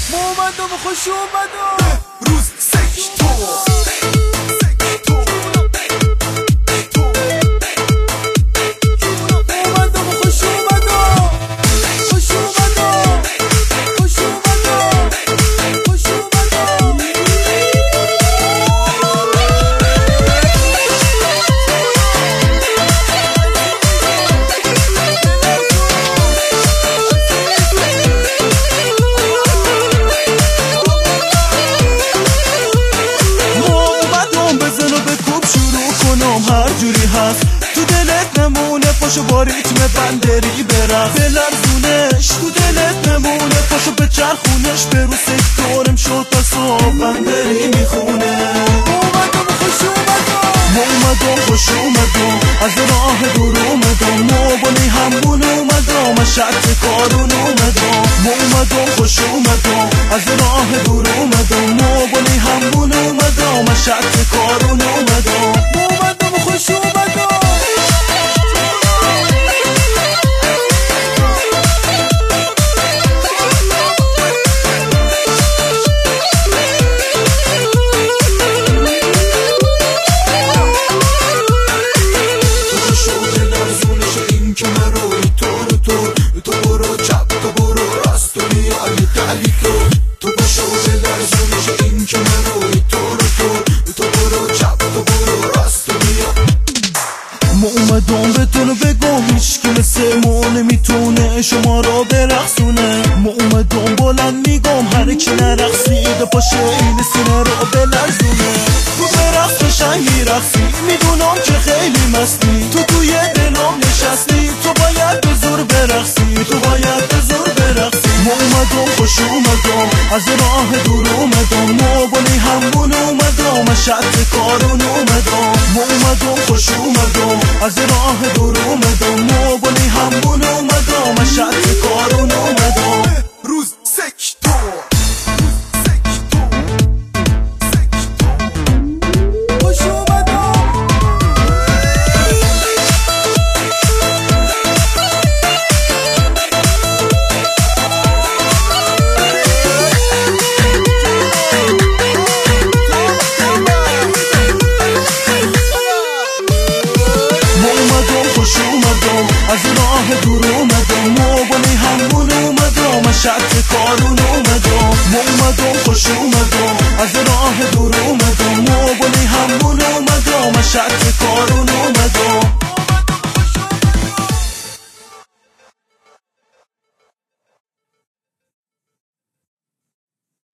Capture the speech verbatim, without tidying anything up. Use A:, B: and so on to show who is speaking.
A: ما اومدم و خوش اومدم روز سکتور هر جوری هست تو دلت نمونه پاشو با ریتم بندری برقص بلرزونش تو دلت نمونه پاشو به چرخونش به رو سکتورم شد تا صبح بندری میخونه اومدم خوش اومدم اومدم خوش اومدم از راه دور اومدم موبانی همون اومدم از شرط کارون اومدم اومدم خوش اومدم از راه دور اومدم موبانی همون اومدم از شرط کارون اومدم خوش اومدم تو شده لرزونش این که من روی تو رو تو تو برو چپ تو برو راست تو بیای خلی تو تو شده لرزونش این که من روی تو رو تو تو برو چپ تو برو راست تو بیای ما اومدم بهتون بگم هیچ که مثل ما نمیتونه شما را برقصونه ما اومدم بلند میگم هر کی نرقصیده پاشه این سینه را بلرزونه تو برقص قشنگی رقصی میدونم که خیلی مستی تو توی دلم نشستی تو باید به زور برقصی تو باید به زور برقصی ما اومدم خوش اومدم از راه دور اومدم موبانی همون اومدم از شرط کارون اومدم ما اومدم خوش اومدم از راه دور اومدم موبانی همون اومدم از شرط کارون اومدم روز سکتور خوش اومدم خوش اومدم از راه دور اومدم موبانی همون اومدم از شرط کارون اومدم ما اومدم خوش اومدم از راه دور اومدم موبانی همون اومدم از شرط